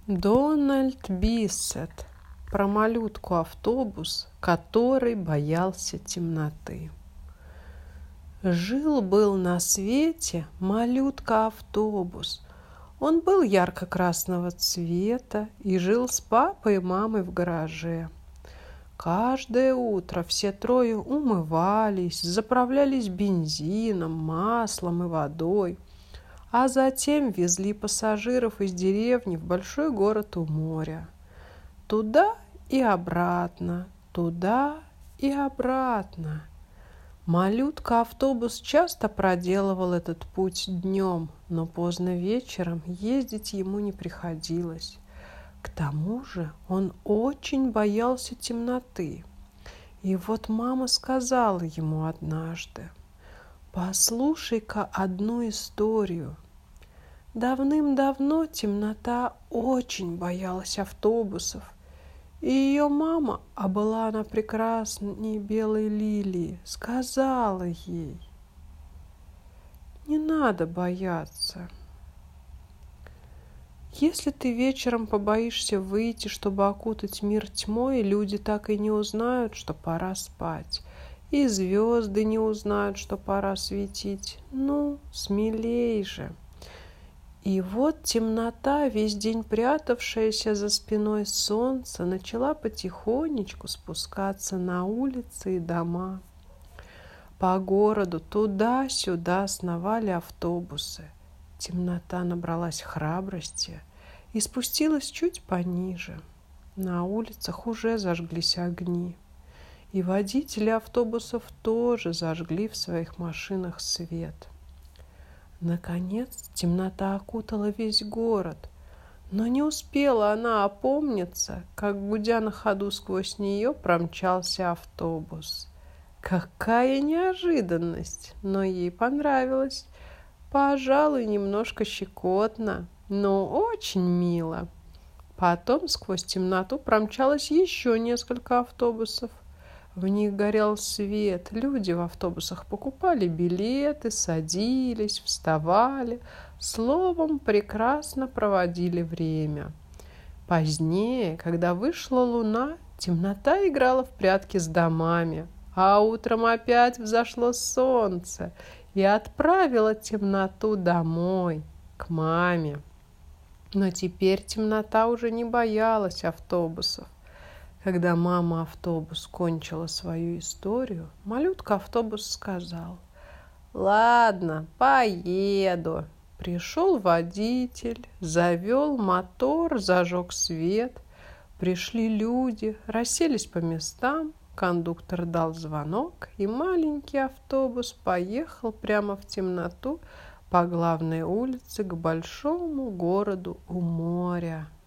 Дональд Биссет про малютку-автобус, который боялся темноты. Жил-был на свете малютка-автобус. Он был ярко-красного цвета и жил с папой и мамой в гараже. Каждое утро все трое умывались, заправлялись бензином, маслом и водой, а затем везли пассажиров из деревни в большой город у моря. Туда и обратно, туда и обратно. Малютка-автобус часто проделывал этот путь днем, но поздно вечером ездить ему не приходилось. К тому же он очень боялся темноты. И вот мама сказала ему однажды: «Послушай-ка одну историю. Давным-давно темнота очень боялась автобусов, и ее мама, а была она прекрасней белой лилии, сказала ей: не надо бояться. Если ты вечером побоишься выйти, чтобы окутать мир тьмой, люди так и не узнают, что пора спать. И звезды не узнают, что пора светить. Ну, смелей же». И вот темнота, весь день прятавшаяся за спиной солнца, начала потихонечку спускаться на улицы и дома. По городу туда-сюда сновали автобусы. Темнота набралась храбрости и спустилась чуть пониже. На улицах уже зажглись огни. И водители автобусов тоже зажгли в своих машинах свет. Наконец темнота окутала весь город, но не успела она опомниться, как, гудя на ходу, сквозь нее промчался автобус. Какая неожиданность! Но ей понравилось. Пожалуй, немножко щекотно, но очень мило. Потом сквозь темноту промчалось еще несколько автобусов. В них горел свет. Люди в автобусах покупали билеты, садились, вставали. Словом, прекрасно проводили время. Позднее, когда вышла луна, темнота играла в прятки с домами. А утром опять взошло солнце и отправило темноту домой, к маме. Но теперь темнота уже не боялась автобусов. Когда мама-автобус кончила свою историю, малютка-автобус сказал: «Ладно, поеду». Пришел водитель, завел мотор, зажег свет. Пришли люди, расселись по местам. Кондуктор дал звонок, и маленький автобус поехал прямо в темноту по главной улице к большому городу у моря.